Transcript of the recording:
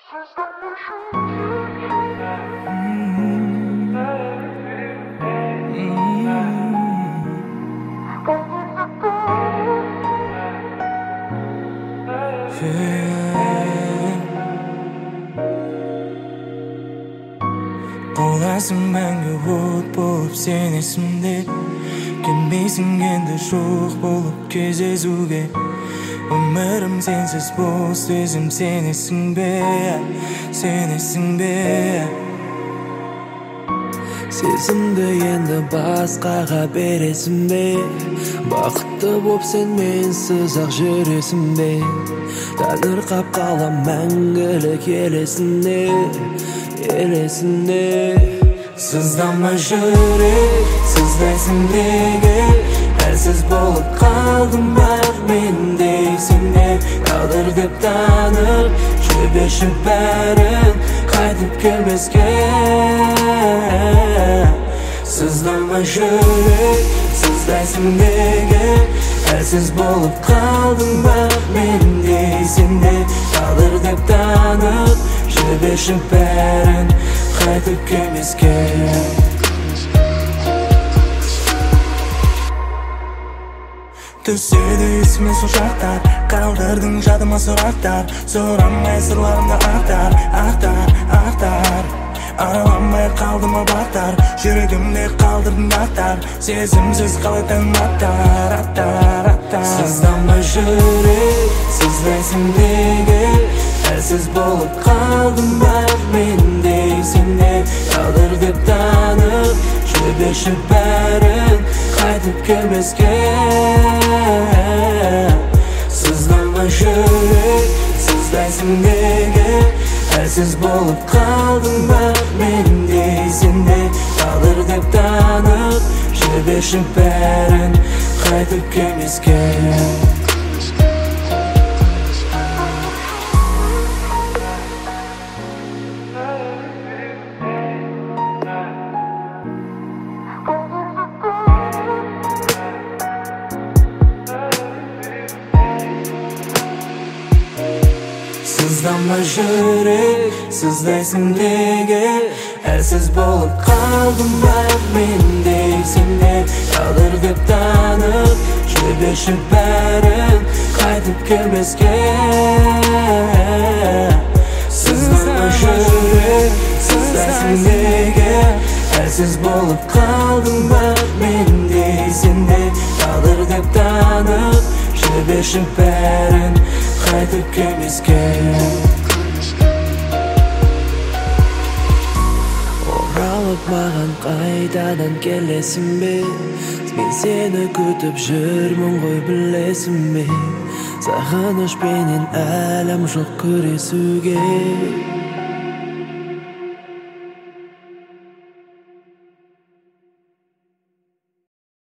Боласың мәңгі от болып сен есімде, келмейсің енді жоқ болып кездесуге. Өмірім сенсіз бос, өзім сенесің бе, сенесің бе? Сезімді енді басқаға бересің бе? Бақытты боп сен менсіз ақ жүресің бе? Таңырқап қалам мәңгілік елесінде, елесінде. Сыздама жүрек, сыздайсың неге? Әлсіз болып қалдым бар менде, сенде қалдыр деп танып, жіберші бәрін қайтып келмеске. Сыздама жүрек, сыздайсың неге? Әлсіз болып қалдым бар менде, сенде қалдыр деп танып, жіберші бәрін қайтып келмеске. Түседі есіме сол шақтар, қалдырдың жадыма сұрақтар. Сұрамай сырларымды ақтар. Араламай қалды ма бақтар, жүрегімде қалдырдың аттар. Сезімсіз қалайтын аттар. Сыздама жүрек, сыздайсың неге? Әлсіз болып қалдым бар менде, сенде қалдыр деп танып, жіберші бәрін қайтып келмеске. Сыздама жүрек, сыздайсың неге? Әлсіз болып қалдым бар менде, сенде қалдыр деп танып, жіберші бәрін қайтып келмеске. Сыздама жүрек, сыздайсың неге? Әлсіз болып қалдым бар менде, сенде қалдыр деп танып, жіберші бәрін қайтып келмеске. Сыздама жүрек, сыздайсың неге? Әлсіз болып қалдым бар менде, сенде қалдыр деп танып, жіберші бәрін қайтып келмеске. Оралып маған қайтадан келесің бе? Мен сені күтіп жүрмін ғой, білесің бе? Сағынышпенен әлім жоқ күресуге.